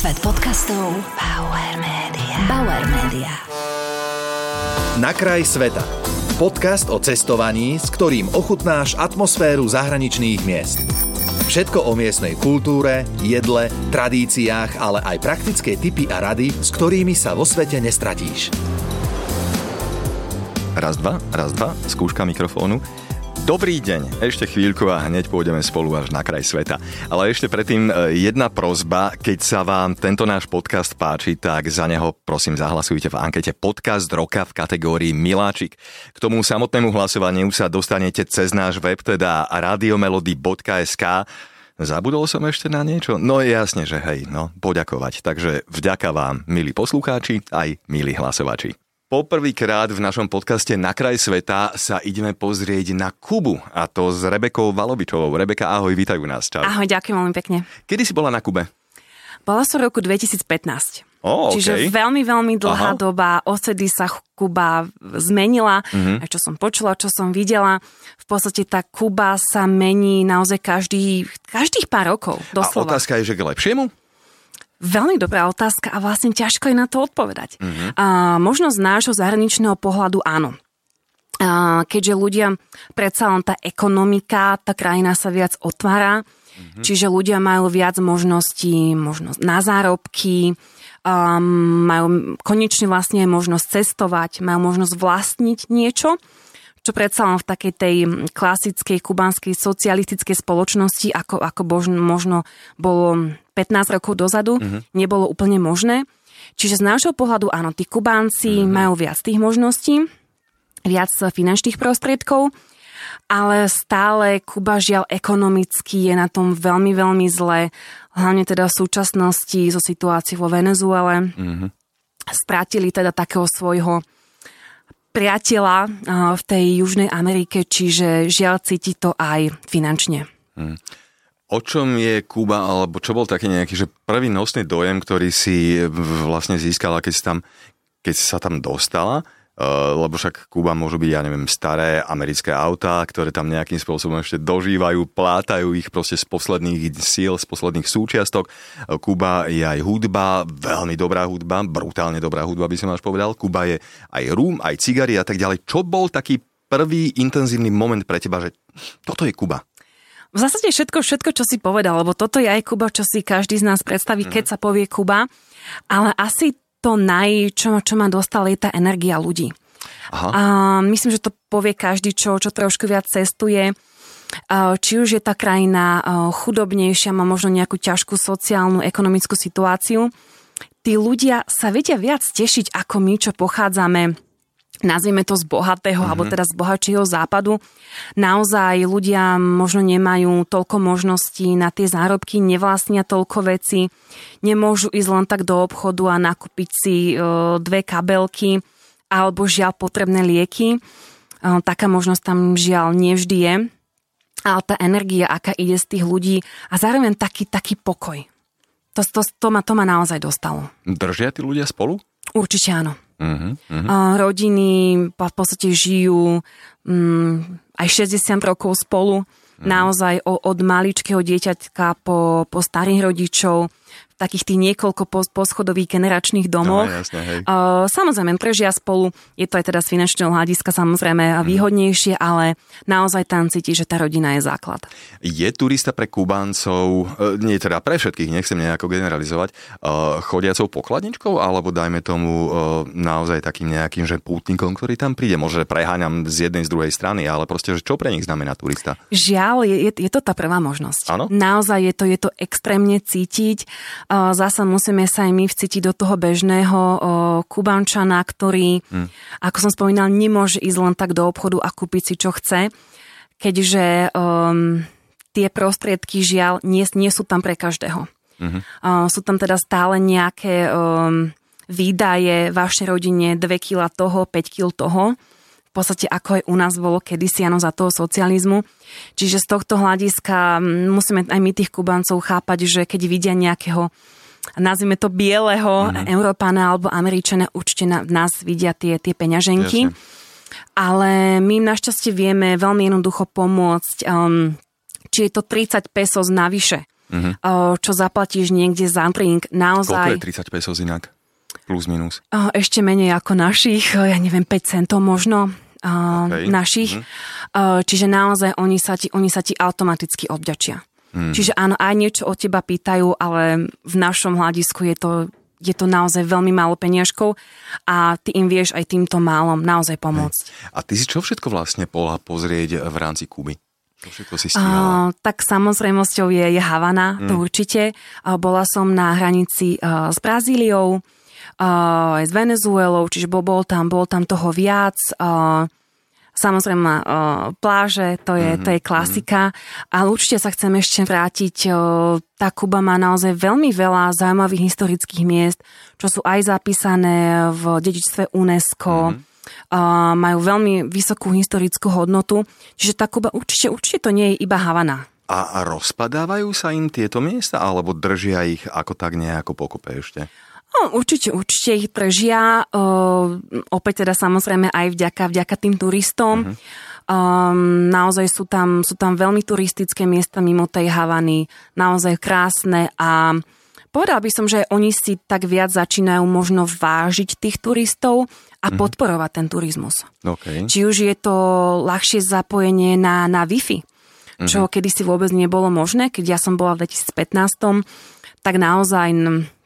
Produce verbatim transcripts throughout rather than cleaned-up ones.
Svet podcastov Bauer Media. Bauer Media. Na kraj sveta. Podcast o cestovaní, s ktorým ochutnáš atmosféru zahraničných miest. Všetko o miestnej kultúre, jedle, tradíciách, ale aj praktické tipy a rady, s ktorými sa vo svete nestratíš. Raz, dva, raz, dva, skúška mikrofónu. Dobrý deň, ešte chvíľku a hneď pôjdeme spolu až na kraj sveta. Ale ešte predtým jedna prosba, keď sa vám tento náš podcast páči, tak za neho prosím zahlasujte v ankete Podcast roka v kategórii Miláčik. K tomu samotnému hlasovaniu sa dostanete cez náš web, teda radiomelody bodka es ká. Zabudol som ešte na niečo? No jasne, že hej, no poďakovať. Takže vďaka vám, milí poslucháči, aj milí hlasovači. Poprvýkrát v našom podcaste Na kraj sveta sa ideme pozrieť na Kubu, a to s Rebekou Valovičovou. Rebeka, ahoj, vítajú nás. Čau. Ahoj, ďakujem veľmi pekne. Kedy si bola na Kube? Bola som v roku dvetisícpätnásť. Oh, okay. Čiže veľmi, veľmi dlhá Aha. doba, odtedy sa Kuba zmenila, mm-hmm. aj čo som počula, čo som videla. V podstate tá Kuba sa mení naozaj každý, každých pár rokov, doslova. A otázka je, že k lepšiemu? Veľmi dobrá otázka a vlastne ťažko je na to odpovedať. Mm-hmm. A, možno z nášho zahraničného pohľadu áno. A, keďže ľudia, predsa len tá ekonomika, tá krajina sa viac otvára, mm-hmm. čiže ľudia majú viac možností, možnosť na zárobky, a, majú konečne vlastne možnosť cestovať, majú možnosť vlastniť niečo, čo predsa len v takej tej klasickej kubanskej socialistickej spoločnosti, ako, ako bož, možno bolo pätnásť rokov dozadu, mm-hmm. nebolo úplne možné. Čiže z nášho pohľadu áno, tí Kubánci mm-hmm. majú viac tých možností, viac finančných prostriedkov, ale stále Kuba žiaľ ekonomicky je na tom veľmi, veľmi zle, hlavne teda v súčasnosti zo situácií vo Venezuele. Mm-hmm. Strátili teda takého svojho priateľa v tej Južnej Amerike, čiže žiaľ cíti to aj finančne. Hmm. O čom je Kuba, alebo čo bol taký nejaký, že prvý nosný dojem, ktorý si vlastne získala, keď si, tam, keď si sa tam dostala? Uh, lebo však Kuba môžu byť, ja neviem, staré americké autá, ktoré tam nejakým spôsobom ešte dožívajú, plátajú ich proste z posledných síl, z posledných súčiastok. Uh, Kuba je aj hudba, veľmi dobrá hudba, brutálne dobrá hudba by som až povedal. Kuba je aj rum, aj cigary a tak ďalej. Čo bol taký prvý intenzívny moment pre teba, že toto je Kuba? V zásade všetko, všetko, čo si povedal, lebo toto je aj Kuba, čo si každý z nás predstaví, mm. keď sa povie Kuba, ale asi to naj, čo, čo ma dostalo, je tá energia ľudí. Aha. A myslím, že to povie každý, čo, čo trošku viac cestuje. Či už je tá krajina chudobnejšia, má možno nejakú ťažkú sociálnu, ekonomickú situáciu. Tí ľudia sa vedia viac tešiť ako my, čo pochádzame, nazvieme to z bohatého, mm-hmm. alebo teda z bohatšieho západu. Naozaj ľudia možno nemajú toľko možností na tie zárobky, nevlastnia toľko veci, nemôžu ísť len tak do obchodu a nakúpiť si e, dve kabelky alebo žiaľ potrebné lieky. E, taká možnosť tam žiaľ nevždy je. Ale tá energia, aká ide z tých ľudí a zároveň taký, taký pokoj. To, to, to, ma, to ma naozaj dostalo. Držia tí ľudia spolu? Určite áno. Uh-huh, uh-huh. Rodiny v podstate žijú um, aj šesťdesiat rokov spolu, uh-huh. naozaj od maličkého dieťaťka po, po starých rodičov, v takých tých niekoľko poschodových generačných domoch. No, jasne, hej. Uh, samozrejme, prežia spolu, je to aj teda z finančného hľadiska samozrejme výhodnejšie, ale naozaj tam cíti, že tá rodina je základ. Je turista pre Kubáncov, nie teda pre všetkých, nechcem nejako generalizovať, uh, chodiacou pokladničkou, alebo dajme tomu uh, naozaj takým nejakým, že pútnikom, ktorý tam príde? Možno preháňam z jednej, z druhej strany, ale proste, že čo pre nich znamená turista? Žiaľ, je, je to tá prvá možnosť. Áno? Naozaj je to, je to extrémne cítiť. Zasa musíme sa aj my vcítiť do toho bežného Kubančana, ktorý, hmm. ako som spomínal, nemôže ísť len tak do obchodu a kúpiť si, čo chce, keďže um, tie prostriedky, žiaľ, nie, nie sú tam pre každého. Hmm. Uh, sú tam teda stále nejaké um, výdaje vašej rodine, dve kilá toho, päť kíl toho, v podstate ako aj u nás bolo kedysi, áno, za toho socializmu. Čiže z tohto hľadiska musíme aj my tých Kubancov chápať, že keď vidia nejakého, nazvime to bieleho mm-hmm. Európana alebo Američana, určite na, nás vidia tie, tie peňaženky. Jasne. Ale my im našťastie vieme veľmi jednoducho pomôcť, um, či je to tridsať pesos navyše. uh-huh. čo zaplatíš niekde za drink. Naozaj... Koľko je tridsať pesos inak? Plus, minus? Uh, ešte menej ako našich, ja neviem, päť centov možno. Uh, okay. Našich. Mm. Uh, čiže naozaj oni sa ti, oni sa ti automaticky odvďačia. Mm. Čiže áno, aj niečo od teba pýtajú, ale v našom hľadisku je to, je to naozaj veľmi málo peniažkov a ty im vieš aj týmto málom naozaj pomôcť. Hej. A ty si čo všetko vlastne bola pozrieť v rámci Kuby? Čo všetko si Uh, stíhala? tak samozrejmosťou je, je Havana, mm. to určite. Uh, bola som na hranici uh, s Brazíliou, Uh, aj s Venezuelou, čiže bol, bol, tam, bol tam toho viac. Uh, samozrejme uh, pláže, to je, mm-hmm. to je klasika. Ale určite sa chcem ešte vrátiť. Uh, tá Kuba má naozaj veľmi veľa zaujímavých historických miest, čo sú aj zapísané v dedičstve UNESCO. Mm-hmm. Uh, majú veľmi vysokú historickú hodnotu. Čiže tá Kuba určite, určite to nie je iba Havana. A rozpadávajú sa im tieto miesta, alebo držia ich ako tak nejako pokope ešte? No, určite, určite ich držia. Uh, opäť teda samozrejme aj vďaka, vďaka tým turistom. Uh-huh. Um, naozaj sú tam, sú tam veľmi turistické miesta mimo tej Havany. Naozaj krásne a povedal by som, že oni si tak viac začínajú možno vážiť tých turistov a uh-huh. podporovať ten turizmus. Okay. Či už je to ľahšie zapojenie na, na Wi-Fi, uh-huh. čo kedysi vôbec nebolo možné. Keď ja som bola v dvetisícpätnásť, tak naozaj...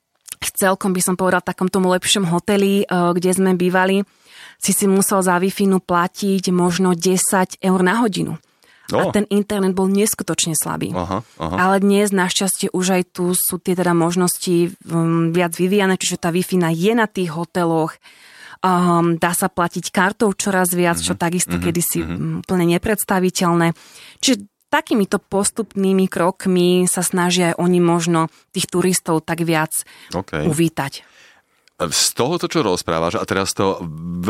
celkom by som povedal v takom tomu lepšom hoteli, kde sme bývali, si si musel za Wi-Fi platiť možno desať eur na hodinu. Oh. A ten internet bol neskutočne slabý. Aha, aha. Ale dnes našťastie už aj tu sú tie teda možnosti um, viac vyvíjane, čiže tá Wi-Fi je na tých hoteloch. Um, dá sa platiť kartou čoraz viac, mm-hmm. čo takisto mm-hmm. kedysi mm-hmm. úplne nepredstaviteľné. Čiže takýmito postupnými krokmi sa snažia aj oni možno tých turistov tak viac okay. uvítať. Z tohoto, čo rozprávaš, a teraz to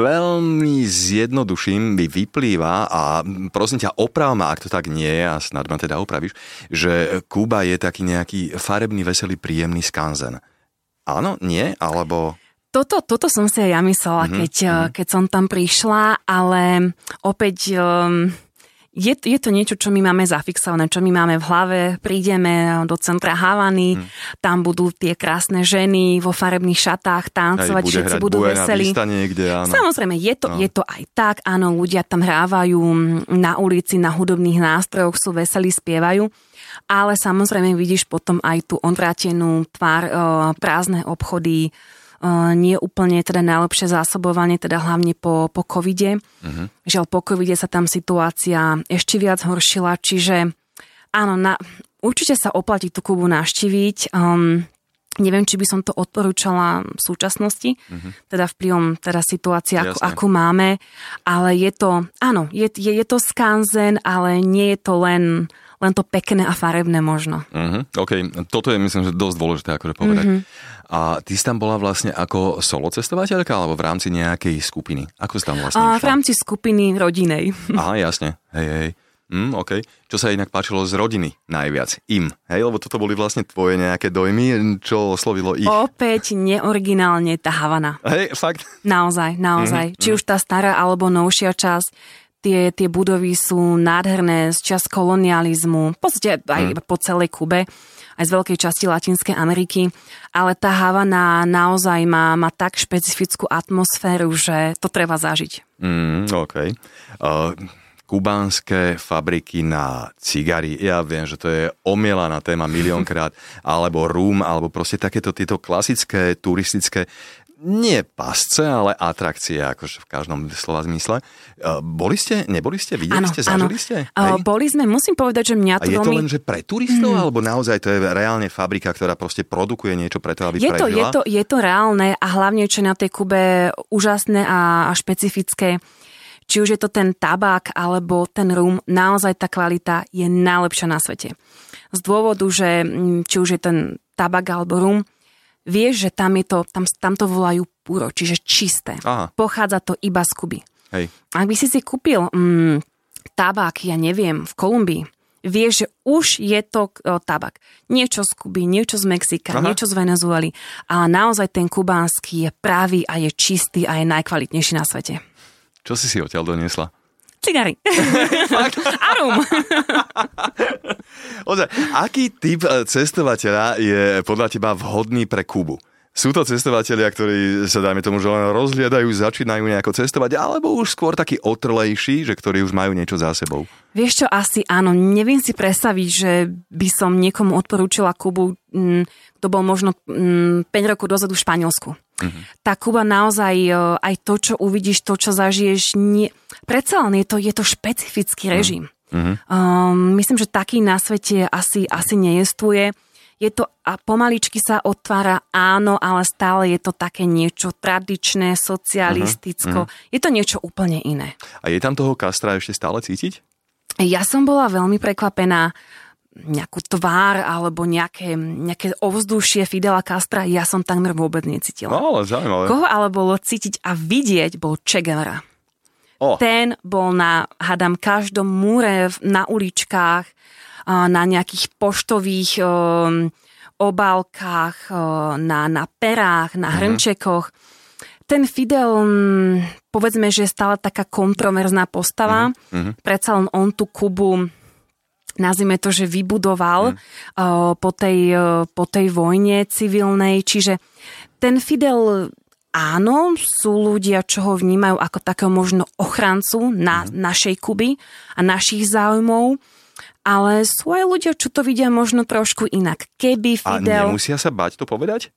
veľmi zjednoduším, mi vyplýva, a prosím ťa, oprav ma, ak to tak nie je, a snad ma teda opravíš, že Kuba je taký nejaký farebný, veselý, príjemný skanzen. Áno? Nie? Alebo... Toto, toto som si aj ja myslela, mm-hmm. keď, keď som tam prišla, ale opäť... Um, Je, je to niečo, čo my máme zafixované, čo my máme v hlave. Prídeme do centra Havany, hmm. tam budú tie krásne ženy vo farebných šatách tancovať, všetci budú veselí. Niekde, áno. Samozrejme, je to, no. je to aj tak. Áno, ľudia tam hrávajú na ulici, na hudobných nástrojoch, sú veselí, spievajú. Ale samozrejme vidíš potom aj tú odvrátenú tvár, prázdne obchody, nie úplne teda najlepšie zásobovanie, teda hlavne po, po covide. Uh-huh. Žiaľ, po covide sa tam situácia ešte viac horšila, čiže áno, na, určite sa oplatí tú Kubu navštíviť. Um, neviem, či by som to odporúčala v súčasnosti, uh-huh. teda vplyvom teda situácie, ako, ako máme, ale je to, áno, je, je, je to skanzen, ale nie je to len... len to pekné a farebné možno. Uh-huh. OK, toto je myslím, že dosť dôležité akože povedať. Uh-huh. A ty si tam bola vlastne ako solo cestovateľka alebo v rámci nejakej skupiny? Ako si tam vlastne išla? V rámci skupiny rodinej. Aha, jasne. Hej, hej. Mm, OK. Čo sa inak páčilo z rodiny najviac? Im. Hej, lebo toto boli vlastne tvoje nejaké dojmy, čo oslovilo ich. Opäť neoriginálne tá Havana. Hej, fakt? Naozaj, naozaj. Mm-hmm. Či už tá stará alebo novšia časť, tie, tie budovy sú nádherné z čas kolonializmu, v podstate aj mm. po celej Kube, aj z veľkej časti Latinskej Ameriky, ale tá Havana naozaj má, má tak špecifickú atmosféru, že to treba zažiť. Mm, OK. Uh, kubánske fabriky na cigary, ja viem, že to je omielaná téma miliónkrát, alebo rum, alebo proste takéto tieto klasické, turistické, nie pasce, ale atrakcie, akože v každom slova zmysle. Boli ste, neboli ste, videli ano, ste, zažili ano. ste? Hej? Boli sme, musím povedať, že mňa to A je veľmi... to len, že pre turistov, hmm. alebo naozaj to je reálne fabrika, ktorá proste produkuje niečo preto, aby je to, prežila? Je to, je to reálne a hlavne, čo na tej Kube úžasné a, a špecifické, či už je to ten tabák, alebo ten rum, naozaj tá kvalita je najlepšia na svete. Z dôvodu, že či už je ten tabák alebo rum, vieš, že tam, je to, tam, tam to volajú puro, čiže čisté. Aha. Pochádza to iba z Kuby. Hej. Ak by si si kúpil mm, tabák, ja neviem, v Kolumbii, vieš, že už je to o, tabák. Niečo z Kuby, niečo z Mexika, Aha. niečo z Venezuely. Ale naozaj ten kubánsky je pravý a je čistý a je najkvalitnejší na svete. Čo si si odtiaľ doniesla? Cigary. A rum. Ozaj, aký typ cestovateľa je podľa teba vhodný pre Kubu? Sú to cestovatelia, ktorí sa, dajme tomu, že len rozhliadajú, začínajú nejako cestovať, alebo už skôr takí otrlejší, že ktorí už majú niečo za sebou? Vieš čo, asi áno. Neviem si predstaviť, že by som niekomu odporúčila Kubu, kto bol možno päť rokov dozadu v Španielsku. Uh-huh. Tá Kuba naozaj, aj to, čo uvidíš, to, čo zažiješ, nie... predsa len je to, je to špecifický režim. Uh-huh. Um, myslím, že taký na svete asi, asi nejestvuje. Je to, a pomaličky sa otvára, áno, ale stále je to také niečo tradičné, socialisticko. Uh-huh. Je to niečo úplne iné. A je tam toho Castra ešte stále cítiť? Ja som bola veľmi prekvapená, nejakú tvár alebo nejaké, nejaké ovzdušie Fidela Castra, ja som takmer vôbec necítila. No, ale zaujímavé. Koho ale bolo cítiť a vidieť, bol Che Guevara. Oh. Ten bol na, hádam, každom múre, na uličkách, na nejakých poštových um, obálkach, na, na perách, na mm-hmm. hrnčekoch. Ten Fidel, povedzme, že je stále taká kontroverzná postava. Mm-hmm. Predsa len on tú Kubu, nazvime to, že vybudoval mm-hmm. uh, po, tej, uh, po tej vojne civilnej. Čiže ten Fidel, áno, sú ľudia, čo ho vnímajú ako takého možno ochrancu na mm-hmm. našej Kuby a našich záujmov. Ale sú aj ľudia, čo to vidia možno trošku inak. Keby Fidel... A nemusia sa bať to povedať?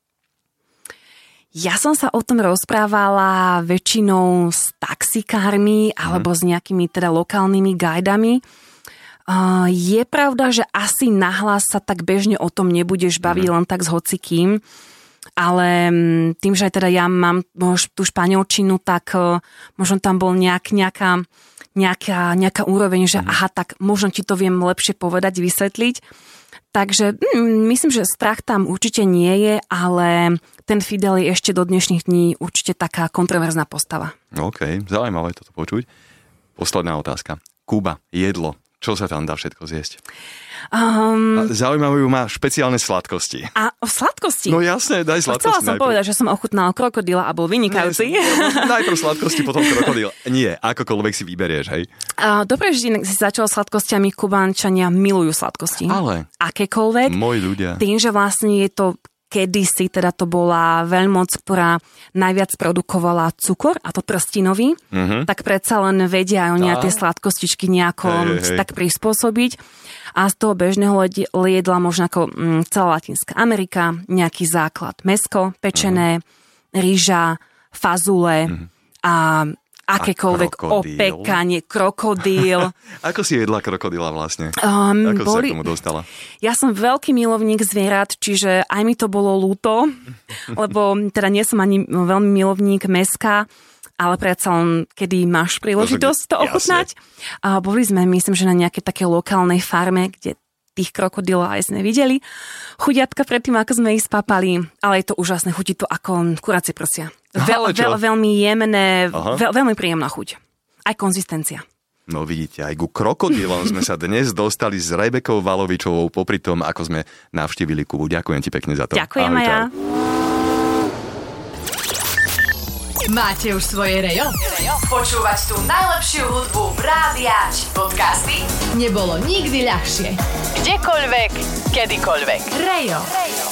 Ja som sa o tom rozprávala väčšinou s taxikármi alebo mm. s nejakými teda lokálnymi guidami. Uh, je pravda, že asi nahlas sa tak bežne o tom nebudeš baviť mm. len tak s hocikým. Ale tým, že aj teda ja mám tú španielčinu, tak uh, možno tam bol nejak, nejaká... Nejaká, nejaká úroveň, že aha, tak možno ti to viem lepšie povedať, vysvetliť. Takže mm, myslím, že strach tam určite nie je, ale ten Fidel je ešte do dnešných dní určite taká kontroverzná postava. OK, zaujímavé toto počuť. Posledná otázka. Kuba, jedlo. Čo sa tam dá všetko zjesť? Um, Zaujímavé má špeciálne sladkosti. A o sladkosti? No jasné, daj sladkosti. Chcela som najprv. povedať, že som ochutnala krokodíla a bol vynikajúci. Nie, najprv sladkosti, potom krokodíl. Nie, akokoľvek si vyberieš, hej? Uh, dobre, že si začal sladkostiami, Kubánčania milujú sladkosti. Ale? Akékoľvek. Moji ľudia. Tým, že vlastne je to kedysi, teda to bola veľmoc, ktorá najviac produkovala cukor, a to trstinový, uh-huh. tak predsa len vedia oni tie sladkostičky nejako hej, hej. tak prispôsobiť. A z toho bežného jedla možno ako mm, celá Latinská Amerika, nejaký základ. Mäsko, pečené, uh-huh. ryža, fazule uh-huh. a akékoľvek opekanie, krokodíl. Ako si jedla krokodíla vlastne? Um, Ako boli... sa k tomu dostala? Ja som veľký milovník zvierat, čiže aj mi to bolo ľúto, lebo teda nie som ani veľmi milovník mäska, ale predsa len, kedy máš príležitosť to ochutnať. A boli sme, myslím, že na nejakej takej lokálnej farme, kde tých krokodílov aj sme videli. Chudiatka predtým, ako sme ich spapali, ale je to úžasné, chutí to ako kuracie prsia. Veľ, veľ, veľmi jemné, veľ, veľmi príjemná chuť. Aj konzistencia. No vidíte, aj ku krokodílom sme sa dnes dostali s Rebekou Valovičovou popri tom, ako sme navštívili Kubu. Ďakujem ti pekne za to. Ďakujem aj ja. Máte už svoje rejo? Počúvať tú najlepšiu hudbu rádia či podcasty nebolo nikdy ľahšie. Kdekoľvek, kedykoľvek. Rejo. Rejo.